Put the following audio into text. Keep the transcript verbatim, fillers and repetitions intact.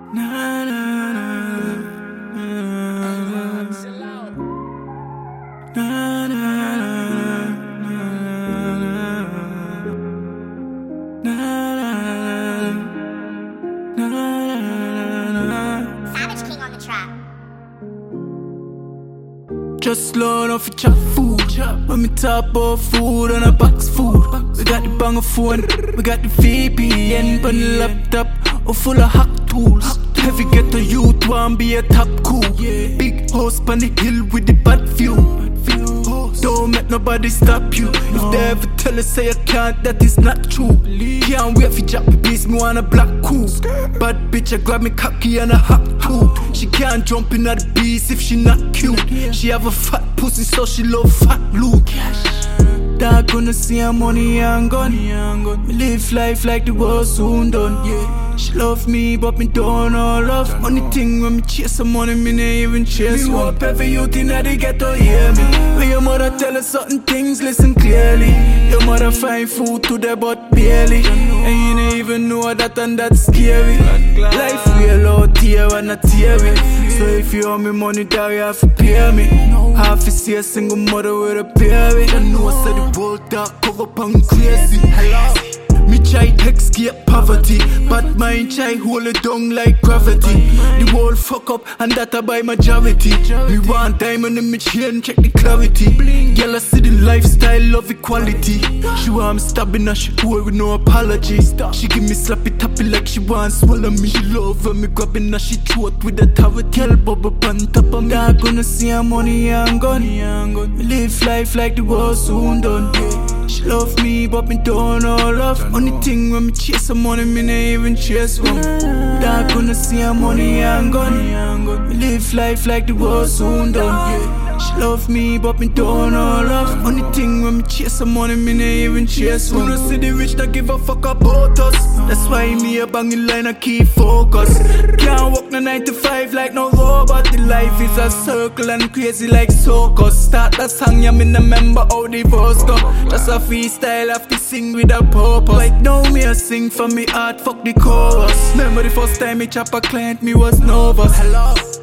Na, na, na, na, na, na, na. Savage King on the track. Just load off a chop food. When me top off food on a box food. We got the banger phone, we got the V P N on the laptop, all full of hack tools. Heavy get the youth, want be a top cool. Big house on the hill with the bad view. Don't make nobody stop you. If they ever tell us say I can't, that is not true. Can't wait for drop the beast, me want a black cool. Bad bitch, I grab me cocky and a hot tool. She can't jump in at the beast if she not cute. She have a fat pussy, so she love fat loot. Dog gonna see her money and gun. Me live life like the world soon done. Yeah. She love me, but me don't know love. Only thing when me chase some money, me not even chase me one. Me hope every youth in the ghetto hear me. When your mother tell her certain things, listen clearly. Your mother find food to the butt barely, and you don't even know that, and that's scary. Life real out here and not teary. So if you owe me money, dog, you have to pay me. Half to see a single mother with a baby. I know I said the world dark, cover up and crazy. Hello. Me try escape poverty, but mine try hold it down like gravity. The world fuck up, and that I by majority. Me want diamond in me chain, check the clarity. Girl, I see the lifestyle of equality. She want me stabbing her, she hold with no apology. She give me slappy tappy like she want swallow me. She love when me grabbing her, she throat with a towel. Girl, bubble on top of me. Dog gonna see her money and gun. Me live life like the world soon done. She love me, but me don't know love. Only thing when me chase some money, me not even chase one. Dog gonna see her money and gun. Me live life like the world soon done. She love me, but me don't know love. Only thing when me chase some money, me not even chase one. You know see the rich that give a fuck about us. That's why me a banging line, I keep focus. Can't walk no nine to five like no robot. The life is a circle and crazy like circus. Start that song, yeah, me no remember how the verse go. Just a freestyle, have to sing with a purpose. Like now me a sing for me heart, fuck the chorus. Remember the first time me chop a client, me was nervous. Hello.